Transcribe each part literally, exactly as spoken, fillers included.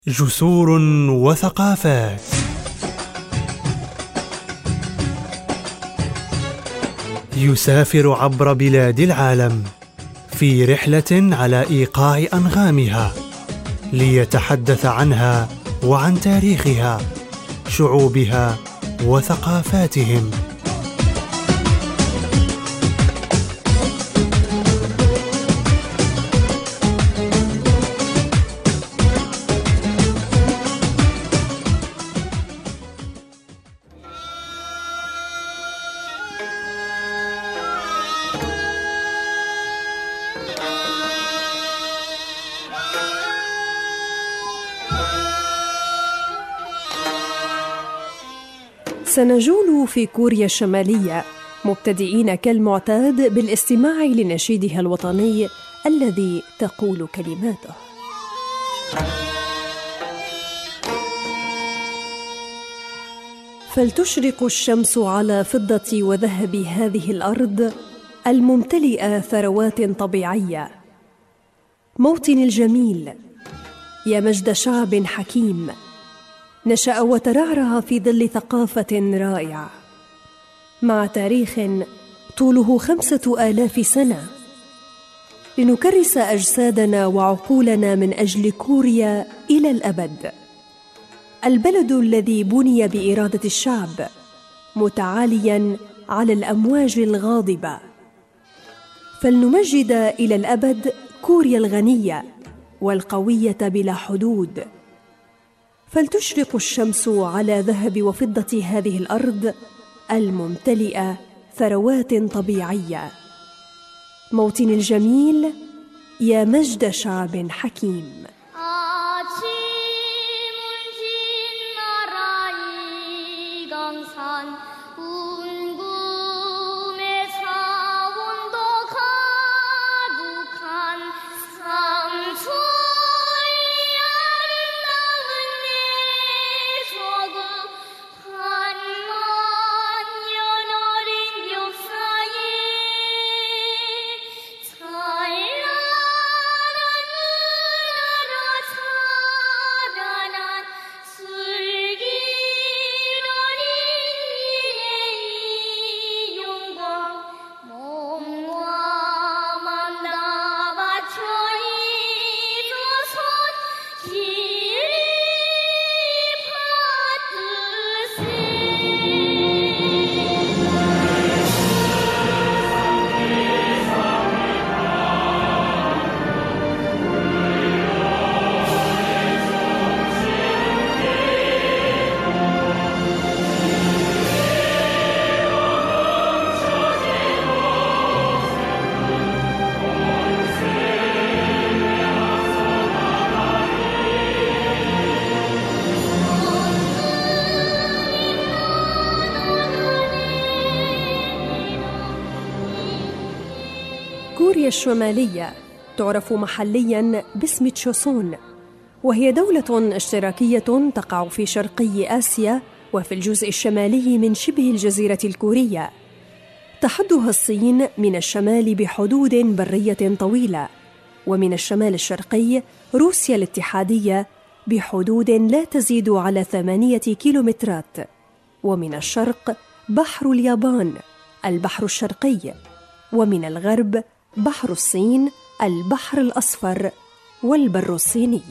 جسور وثقافات. يسافر عبر بلاد العالم في رحلة على إيقاع أنغامها ليتحدث عنها وعن تاريخها، شعوبها وثقافاتهم. سنجول في كوريا الشمالية مبتدئين كالمعتاد بالاستماع لنشيدها الوطني الذي تقول كلماته: فلتشرق الشمس على فضة وذهب هذه الأرض الممتلئة ثروات طبيعية، موطن الجميل يا مجد شعب حكيم نشأ وترعرع في ظل ثقافة رائعة مع تاريخ طوله خمسة آلاف سنة، لنكرس أجسادنا وعقولنا من أجل كوريا إلى الأبد، البلد الذي بني بإرادة الشعب متعالياً على الأمواج الغاضبة. فلنمجد إلى الأبد كوريا الغنية والقوية بلا حدود. فلتشرق الشمس على ذهب وفضة هذه الأرض الممتلئة ثروات طبيعية، موطن الجميل يا مجد شعب حكيم. كوريا الشمالية تعرف محلياً باسم تشوسون، وهي دولة اشتراكية تقع في شرقي آسيا وفي الجزء الشمالي من شبه الجزيرة الكورية. تحدها الصين من الشمال بحدود برية طويلة، ومن الشمال الشرقي روسيا الاتحادية بحدود لا تزيد على ثمانية كيلومترات، ومن الشرق بحر اليابان البحر الشرقي، ومن الغرب بحر الصين البحر الأصفر والبر الصيني.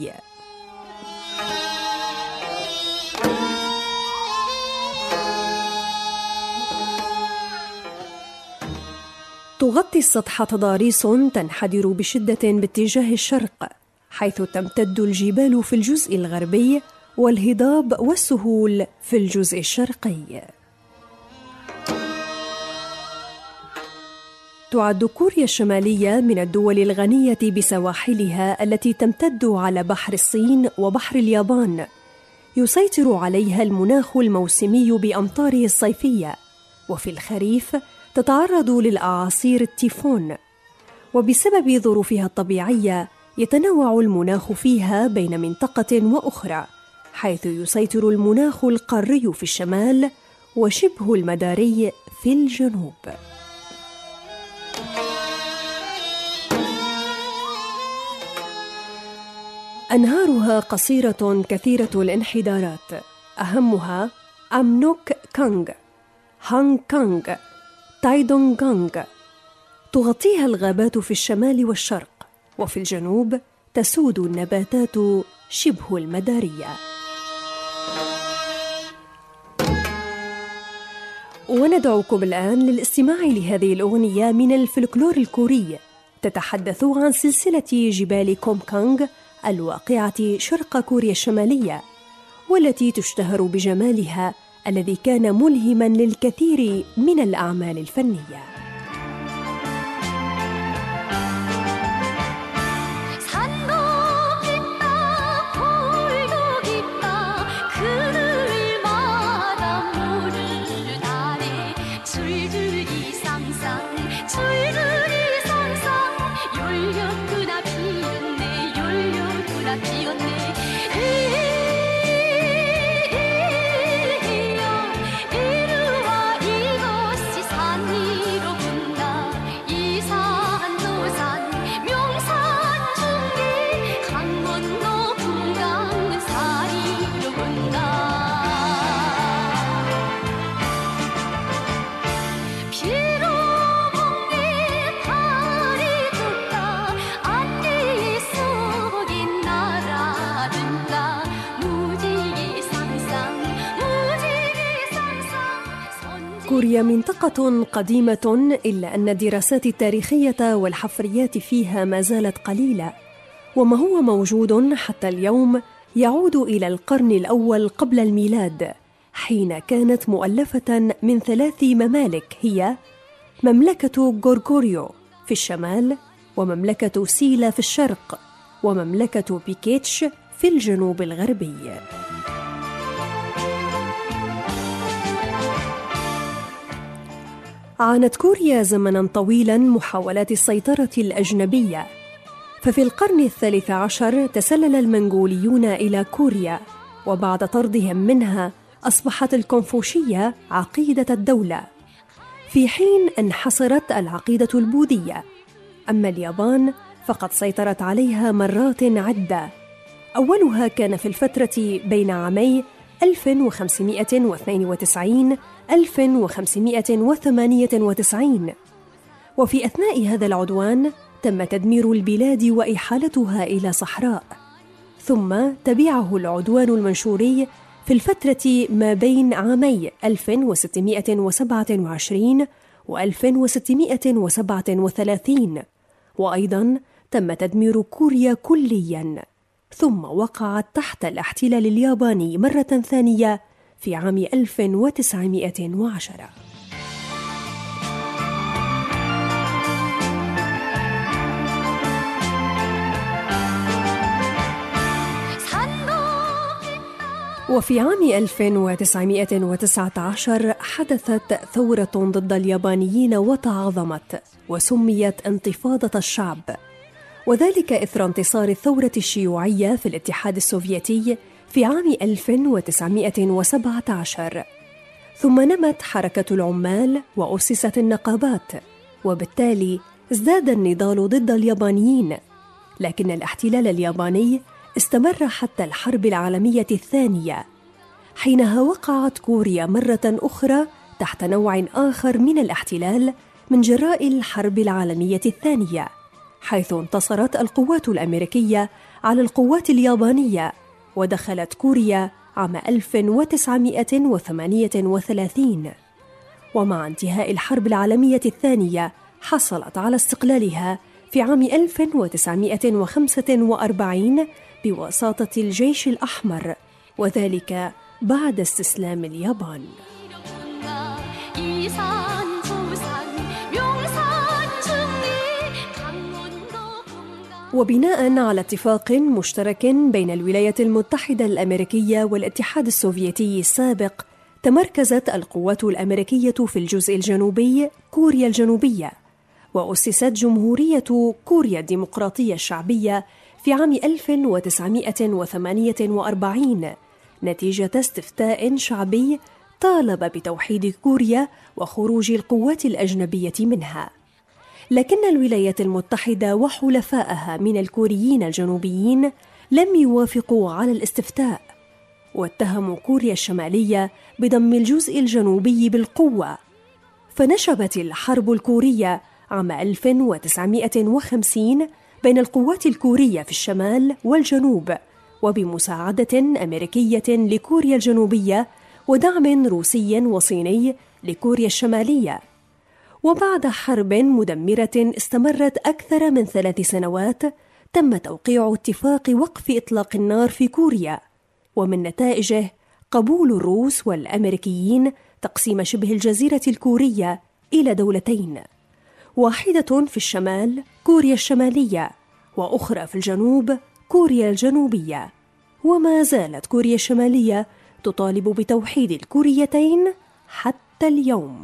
تغطي السطح تضاريس تنحدر بشدة باتجاه الشرق، حيث تمتد الجبال في الجزء الغربي والهضاب والسهول في الجزء الشرقي. تعد كوريا الشمالية من الدول الغنية بسواحلها التي تمتد على بحر الصين وبحر اليابان، يسيطر عليها المناخ الموسمي بأمطاره الصيفية، وفي الخريف تتعرض للأعاصير التيفون، وبسبب ظروفها الطبيعية يتنوع المناخ فيها بين منطقة وأخرى، حيث يسيطر المناخ القاري في الشمال وشبه المداري في الجنوب. أنهارها قصيرة كثيرة الانحدارات، أهمها أمنوك كانغ، هانغ كانغ، تايدونغ كانغ. تغطيها الغابات في الشمال والشرق، وفي الجنوب تسود النباتات شبه المدارية. وندعوكم الآن للاستماع لهذه الأغنية من الفلكلور الكوري، تتحدث عن سلسلة جبال كومكانغ الواقعة شرق كوريا الشمالية، والتي تشتهر بجمالها الذي كان ملهماً للكثير من الأعمال الفنية. كوريا منطقة قديمة، إلا أن الدراسات التاريخية والحفريات فيها ما زالت قليلة، وما هو موجود حتى اليوم يعود إلى القرن الأول قبل الميلاد، حين كانت مؤلفة من ثلاث ممالك، هي مملكة غورغوريو في الشمال، ومملكة سيلا في الشرق، ومملكة بيكيتش في الجنوب الغربي. عانت كوريا زمناً طويلاً محاولات السيطرة الأجنبية، ففي القرن الثالث عشر تسلل المنغوليون إلى كوريا، وبعد طردهم منها أصبحت الكونفوشية عقيدة الدولة، في حين انحصرت العقيدة البوذية. أما اليابان فقد سيطرت عليها مرات عدة، أولها كان في الفترة بين عامي ألف وخمسمائة واثنين وتسعين ألف وخمسمائة وثمانية وتسعين، وفي أثناء هذا العدوان تم تدمير البلاد وإحالتها إلى صحراء، ثم تبعه العدوان المنشوري في الفترة ما بين عامي ألف وستمائة وسبعة وعشرين وألف وستمائة وسبعة وثلاثين، وأيضاً تم تدمير كوريا كلياً، ثم وقعت تحت الاحتلال الياباني مرة ثانية في عام ألف وتسعمائة وعشرة. وفي عام ألف وتسعمائة وتسعة عشر حدثت ثورة ضد اليابانيين وتعاظمت وسميت انتفاضة الشعب، وذلك إثر انتصار الثورة الشيوعية في الاتحاد السوفيتي في عام ألف وتسعمائة وسبعة عشر. ثم نمت حركة العمال وأسست النقابات، وبالتالي ازداد النضال ضد اليابانيين، لكن الاحتلال الياباني استمر حتى الحرب العالمية الثانية، حينها وقعت كوريا مرة أخرى تحت نوع آخر من الاحتلال من جراء الحرب العالمية الثانية، حيث انتصرت القوات الأمريكية على القوات اليابانية، ودخلت كوريا عام ألف وتسعمائة وثمانية وثلاثين. ومع انتهاء الحرب العالمية الثانية حصلت على استقلالها في عام ألف وتسعمائة وخمسة وأربعين بواسطة الجيش الأحمر، وذلك بعد استسلام اليابان. وبناء على اتفاق مشترك بين الولايات المتحدة الأمريكية والاتحاد السوفيتي السابق، تمركزت القوات الأمريكية في الجزء الجنوبي كوريا الجنوبية، وأسست جمهورية كوريا الديمقراطية الشعبية في عام ألف وتسعمائة وثمانية وأربعين نتيجة استفتاء شعبي طالب بتوحيد كوريا وخروج القوات الأجنبية منها. لكن الولايات المتحدة وحلفائها من الكوريين الجنوبيين لم يوافقوا على الاستفتاء، واتهموا كوريا الشمالية بضم الجزء الجنوبي بالقوة. فنشبت الحرب الكورية عام ألف وتسعمائة وخمسين بين القوات الكورية في الشمال والجنوب، وبمساعدة أمريكية لكوريا الجنوبية ودعم روسي وصيني لكوريا الشمالية. وبعد حرب مدمرة استمرت أكثر من ثلاث سنوات، تم توقيع اتفاق وقف إطلاق النار في كوريا، ومن نتائجه قبول الروس والأمريكيين تقسيم شبه الجزيرة الكورية إلى دولتين، واحدة في الشمال كوريا الشمالية، وأخرى في الجنوب كوريا الجنوبية. وما زالت كوريا الشمالية تطالب بتوحيد الكوريتين حتى اليوم.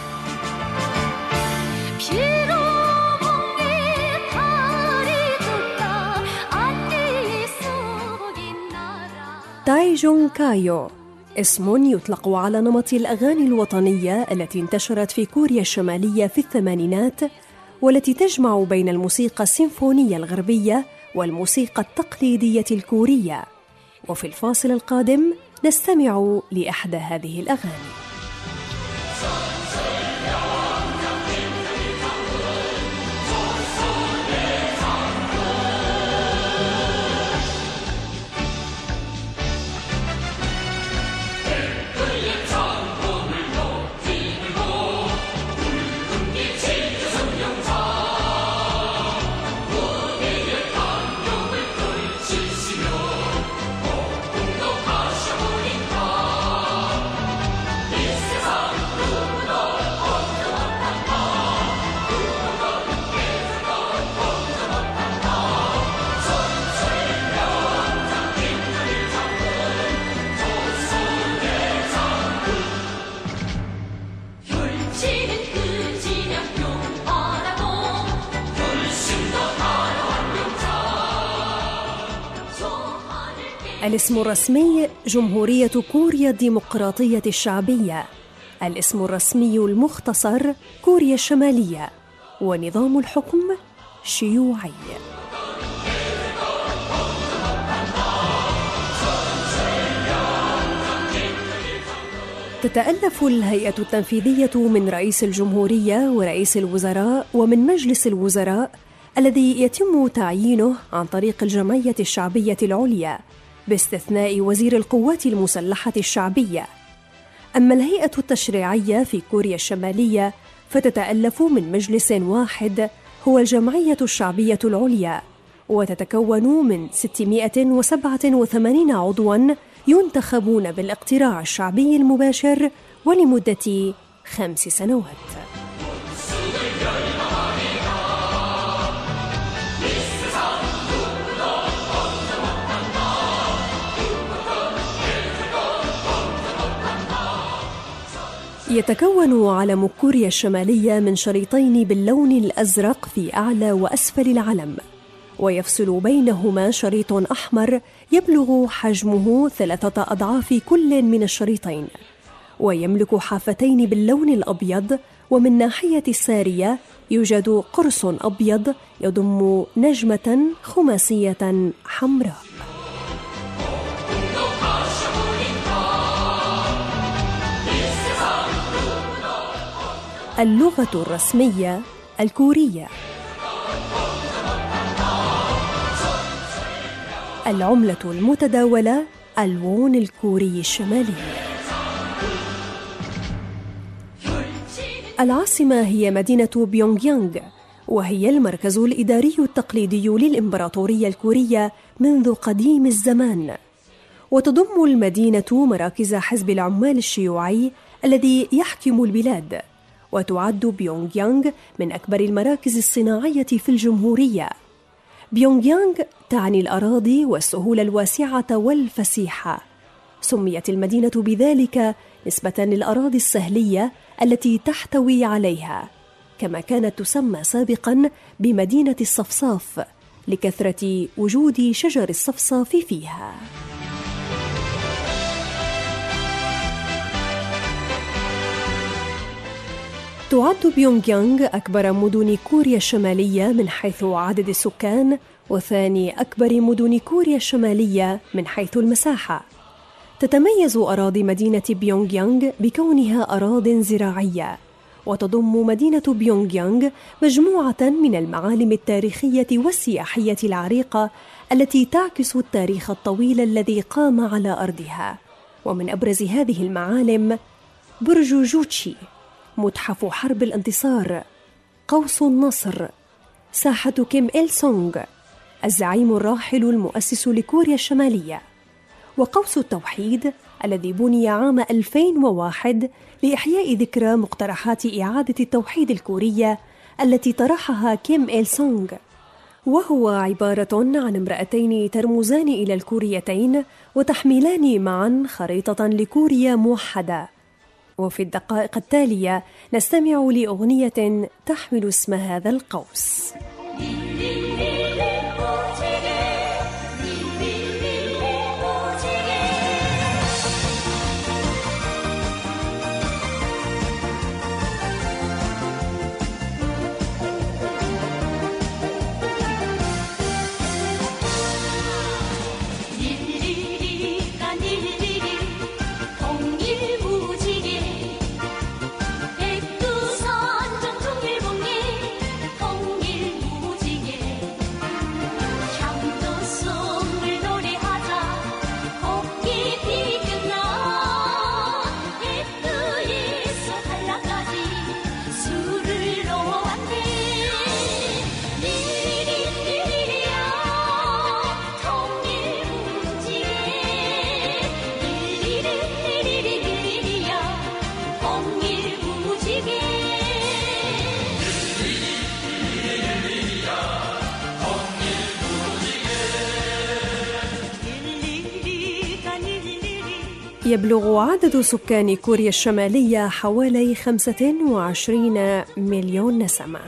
تايجون كايو اسم يطلق على نمط الأغاني الوطنية التي انتشرت في كوريا الشمالية في الثمانينات، والتي تجمع بين الموسيقى السيمفونية الغربية والموسيقى التقليدية الكورية. وفي الفاصل القادم نستمع لإحدى هذه الأغاني. الاسم الرسمي جمهورية كوريا الديمقراطية الشعبية. الاسم الرسمي المختصر كوريا الشمالية. ونظام الحكم شيوعي. تتألف الهيئة التنفيذية من رئيس الجمهورية ورئيس الوزراء ومن مجلس الوزراء الذي يتم تعيينه عن طريق الجمعية الشعبية العليا، باستثناء وزير القوات المسلحة الشعبية. أما الهيئة التشريعية في كوريا الشمالية فتتألف من مجلس واحد هو الجمعية الشعبية العليا، وتتكون من ستمائة وسبعة وثمانين عضواً ينتخبون بالاقتراع الشعبي المباشر ولمدة خمس سنوات. يتكون علم كوريا الشمالية من شريطين باللون الأزرق في أعلى وأسفل العلم، ويفصل بينهما شريط أحمر يبلغ حجمه ثلاثة أضعاف كل من الشريطين، ويملك حافتين باللون الأبيض، ومن ناحية السارية يوجد قرص أبيض يضم نجمة خماسية حمراء. اللغة الرسمية الكورية. العملة المتداولة الوون الكوري الشمالي. العاصمة هي مدينة بيونغ يانغ، وهي المركز الإداري التقليدي للإمبراطورية الكورية منذ قديم الزمان. وتضم المدينة مراكز حزب العمال الشيوعي الذي يحكم البلاد، وتعد بيونغ يانغ من أكبر المراكز الصناعية في الجمهورية. بيونغ يانغ تعني الأراضي والسهول الواسعة والفسيحة. سميت المدينة بذلك نسبة للأراضي السهلية التي تحتوي عليها، كما كانت تسمى سابقاً بمدينة الصفصاف لكثرة وجود شجر الصفصاف فيها. تعد بيونغ يانغ أكبر مدن كوريا الشمالية من حيث عدد السكان، وثاني أكبر مدن كوريا الشمالية من حيث المساحة. تتميز أراضي مدينة بيونغ يانغ بكونها أراضٍ زراعية، وتضم مدينة بيونغ يانغ مجموعة من المعالم التاريخية والسياحية العريقة التي تعكس التاريخ الطويل الذي قام على أرضها. ومن أبرز هذه المعالم برج جوتشي، متحف حرب الانتصار، قوس النصر، ساحة كيم إل سونغ الزعيم الراحل المؤسس لكوريا الشمالية، وقوس التوحيد الذي بني عام ألفين وواحد لإحياء ذكرى مقترحات إعادة التوحيد الكورية التي طرحها كيم إل سونغ، وهو عبارة عن امرأتين ترمزان إلى الكوريتين وتحملان معا خريطة لكوريا موحدة. وفي الدقائق التالية نستمع لأغنية تحمل اسم هذا القوس. يبلغ عدد سكان كوريا الشمالية حوالي خمسة وعشرين مليون نسمة.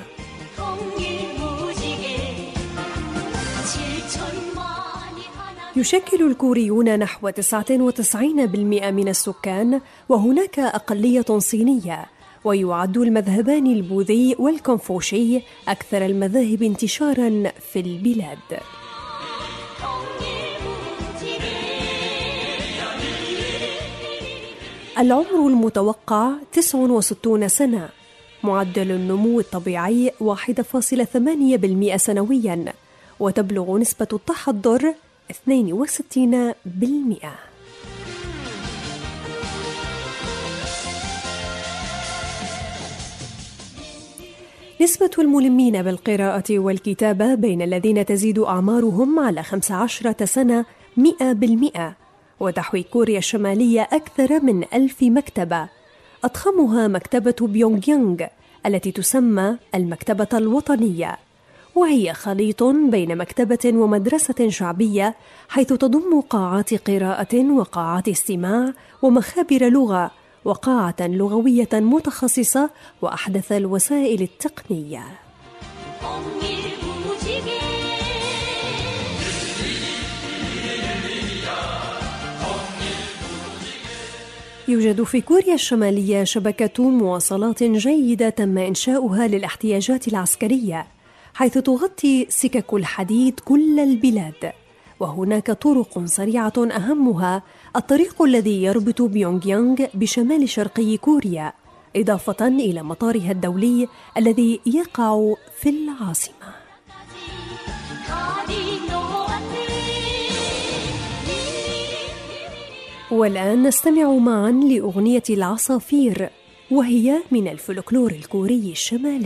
يشكل الكوريون نحو تسعة وتسعين بالمئة من السكان، وهناك أقلية صينية، ويعد المذهبان البوذي والكونفوشي أكثر المذاهب انتشاراً في البلاد. العمر المتوقع تسعة وستين سنة، معدل النمو الطبيعي واحد فاصلة ثمانية بالمئة سنوياً، وتبلغ نسبة التحضر اثنين وستين بالمئة. نسبة الملمين بالقراءة والكتابة بين الذين تزيد أعمارهم على خمس عشرة سنة مئة بالمئة، وتحوي كوريا الشمالية أكثر من ألف مكتبة، أضخمها مكتبة بيونغ يانغ التي تسمى المكتبة الوطنية، وهي خليط بين مكتبة ومدرسة شعبية، حيث تضم قاعات قراءة وقاعات استماع ومخابر لغة وقاعة لغوية متخصصة وأحدث الوسائل التقنية. يوجد في كوريا الشمالية شبكة مواصلات جيدة تم إنشاؤها للاحتياجات العسكرية، حيث تغطي سكك الحديد كل البلاد، وهناك طرق سريعة أهمها الطريق الذي يربط بيونغ يانغ بشمال شرقي كوريا، إضافة إلى مطارها الدولي الذي يقع في العاصمة. والآن نستمع معا لأغنية العصافير، وهي من الفلكلور الكوري الشمالي.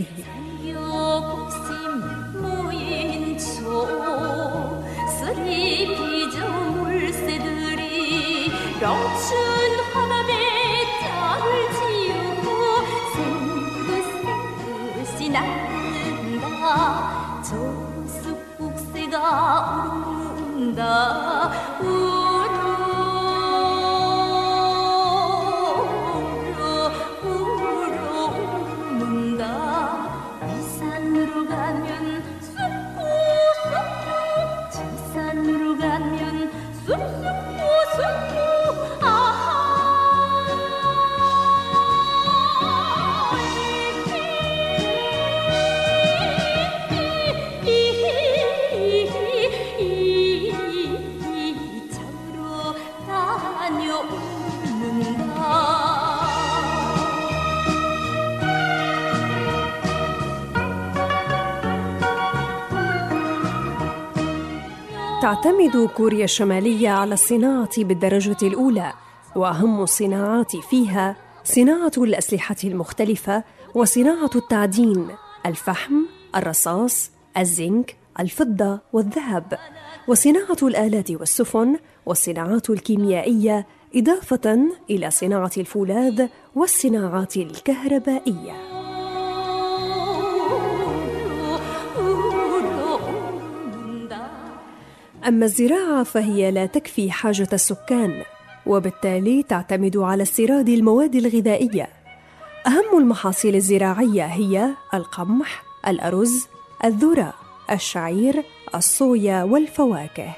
He تعتمد كوريا الشمالية على الصناعة بالدرجة الأولى، وأهم الصناعات فيها صناعة الأسلحة المختلفة وصناعة التعدين، الفحم، الرصاص، الزنك، الفضة والذهب، وصناعة الآلات والسفن، والصناعات الكيميائية، إضافة إلى صناعة الفولاذ والصناعات الكهربائية. أما الزراعة فهي لا تكفي حاجة السكان، وبالتالي تعتمد على استيراد المواد الغذائية. أهم المحاصيل الزراعية هي القمح، الأرز، الذرة، الشعير، الصويا والفواكه.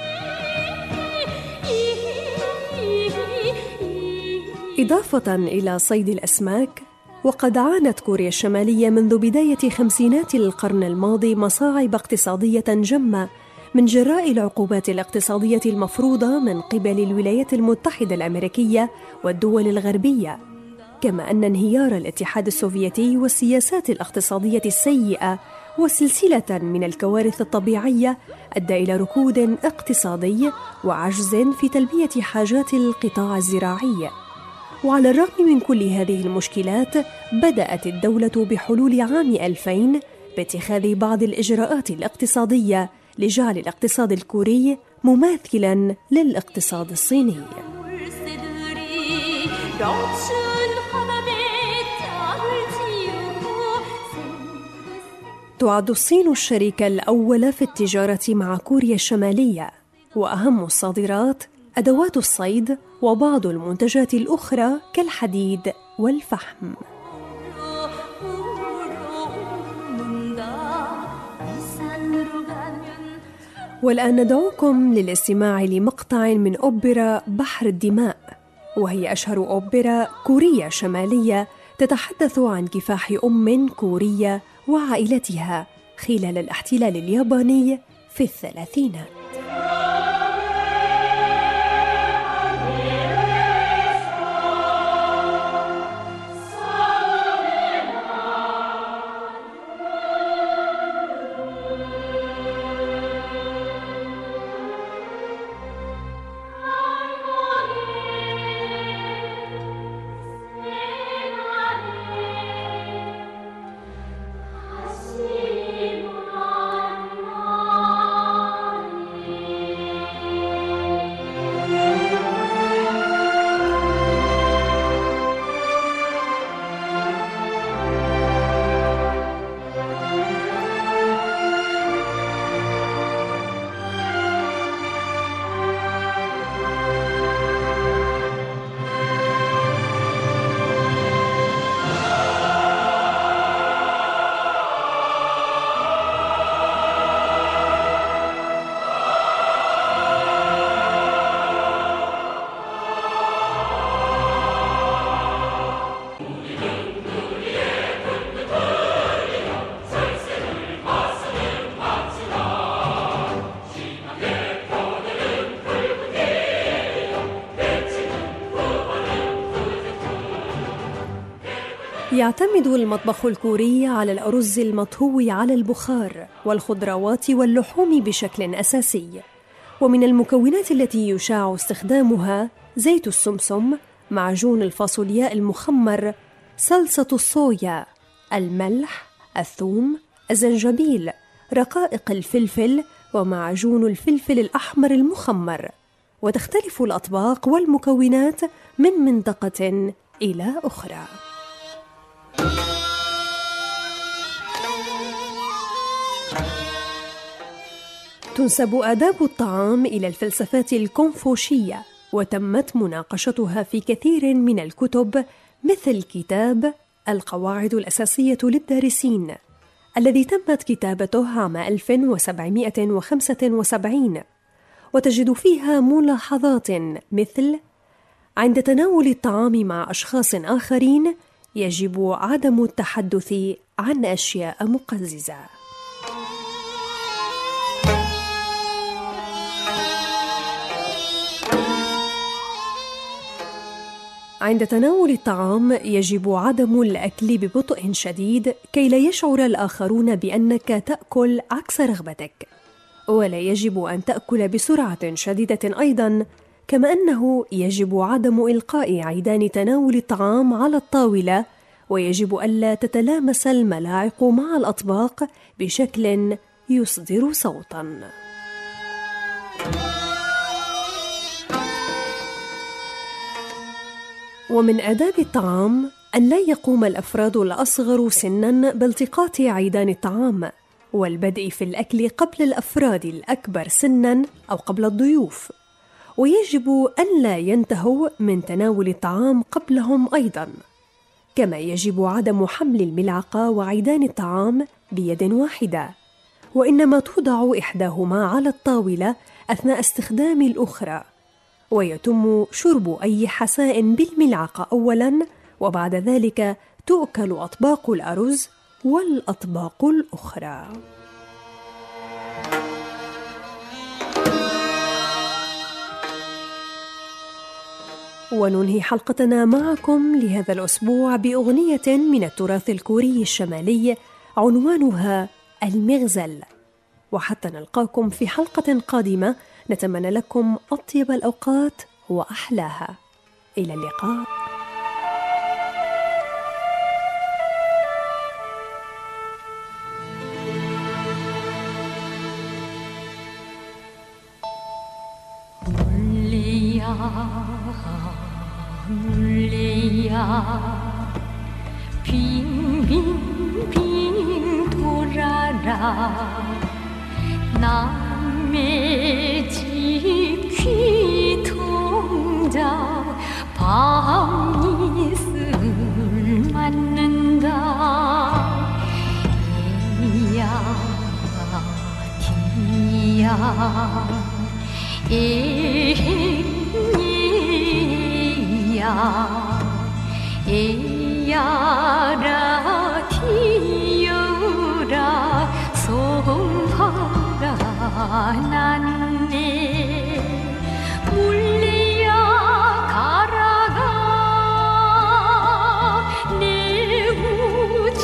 إضافة إلى صيد الأسماك، وقد عانت كوريا الشمالية منذ بداية خمسينات القرن الماضي مصاعب اقتصادية جمة من جراء العقوبات الاقتصادية المفروضة من قبل الولايات المتحدة الأمريكية والدول الغربية، كما أن انهيار الاتحاد السوفيتي والسياسات الاقتصادية السيئة وسلسلة من الكوارث الطبيعية أدى إلى ركود اقتصادي وعجز في تلبية حاجات القطاع الزراعي. وعلى الرغم من كل هذه المشكلات، بدأت الدولة بحلول عام ألفين باتخاذ بعض الإجراءات الاقتصادية لجعل الاقتصاد الكوري مماثلاً للاقتصاد الصيني. تعد الصين الشريك الأول في التجارة مع كوريا الشمالية، وأهم الصادرات أدوات الصيد وبعض المنتجات الأخرى كالحديد والفحم. والآن ندعوكم للاستماع لمقطع من أوبرا بحر الدماء، وهي أشهر أوبرا كورية شمالية تتحدث عن كفاح أم كورية وعائلتها خلال الاحتلال الياباني في الثلاثينات. يعتمد المطبخ الكوري على الأرز المطهو على البخار والخضروات واللحوم بشكل أساسي، ومن المكونات التي يشاع استخدامها زيت السمسم، معجون الفاصولياء المخمر، صلصة الصويا، الملح، الثوم، الزنجبيل، رقائق الفلفل، ومعجون الفلفل الأحمر المخمر. وتختلف الأطباق والمكونات من منطقة إلى أخرى. تنسب آداب الطعام إلى الفلسفات الكونفوشية، وتمت مناقشتها في كثير من الكتب، مثل كتاب القواعد الأساسية للدارسين الذي تمت كتابته عام ألف وسبعمائة وخمسة وسبعين، وتجد فيها ملاحظات مثل: عند تناول الطعام مع أشخاص آخرين يجب عدم التحدث عن أشياء مقززة. عند تناول الطعام يجب عدم الأكل ببطء شديد كي لا يشعر الآخرون بأنك تأكل عكس رغبتك، ولا يجب أن تأكل بسرعة شديدة أيضاً، كما أنه يجب عدم إلقاء عيدان تناول الطعام على الطاولة، ويجب ألا تتلامس الملاعق مع الأطباق بشكل يصدر صوتاً. ومن آداب الطعام أن لا يقوم الأفراد الأصغر سناً بالتقاط عيدان الطعام والبدء في الأكل قبل الأفراد الأكبر سناً أو قبل الضيوف، ويجب أن لا ينتهوا من تناول الطعام قبلهم أيضاً، كما يجب عدم حمل الملعقة وعيدان الطعام بيد واحدة، وإنما توضع إحداهما على الطاولة أثناء استخدام الأخرى، ويتم شرب أي حساء بالملعقة أولاً، وبعد ذلك تؤكل أطباق الأرز والأطباق الأخرى. وننهي حلقتنا معكم لهذا الأسبوع بأغنية من التراث الكوري الشمالي عنوانها المغزل. وحتى نلقاكم في حلقة قادمة نتمنى لكم أطيب الأوقات وأحلاها. إلى اللقاء. 물레야 빙빙빙 돌아라 남의 집 귀통자 밤이슬 맞는다 에야 디야 에야 에야라 디여라 송파가 났네 물레야 가라가 내 우지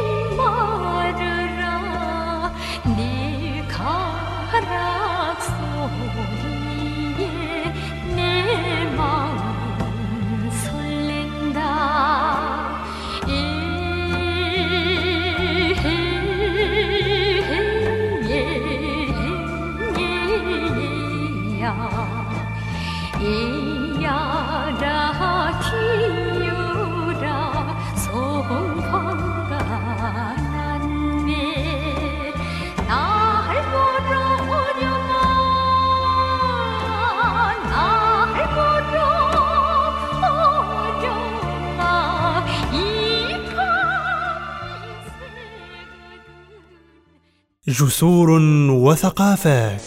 말으라 내 가락 소리에 내 마음 에야라 기요라 송파가 났네 날 보러 오려나 날 보러 오려나 이 جسور وثقافات.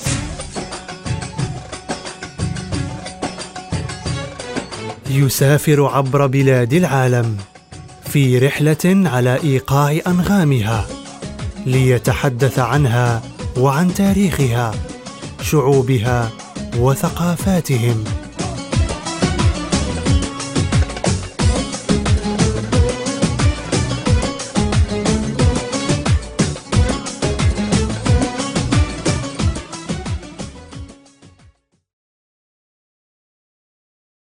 يسافر عبر بلاد العالم في رحلة على إيقاع أنغامها ليتحدث عنها وعن تاريخها، شعوبها وثقافاتهم.